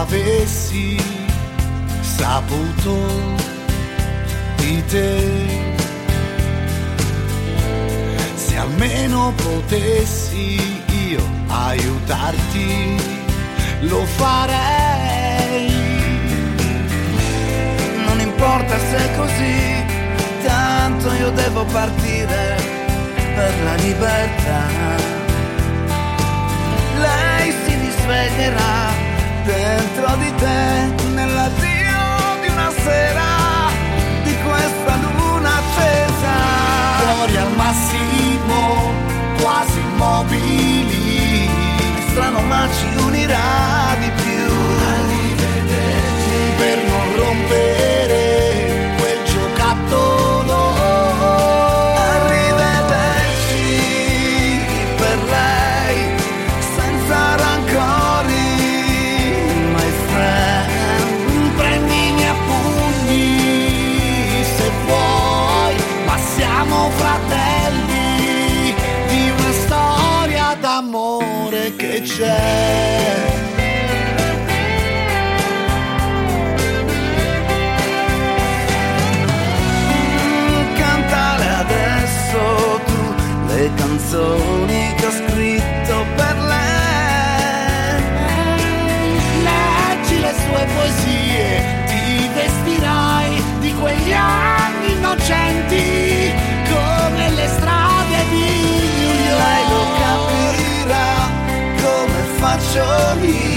avessi saputo di te, se almeno potessi io aiutarti, lo farei. Non importa se è così, tanto io devo partire per la libertà. Lei si risveglierà dentro di te nell'addio di una sera, di questa luna accesa. Fuori al massimo, quasi immobili, Strano ma ci unirà di più. per non rompere quel giocattolo. Arrivederci per lei, senza rancori, my friend. Prendimi a pugni se vuoi, ma siamo fratelli di una storia d'amore che c'è. Cantale adesso tu le canzoni che ho scritto per lei. Leggi le sue poesie, ti vestirai di quegli anni innocenti come le strade di New York. Lei lo capirà come faccio io.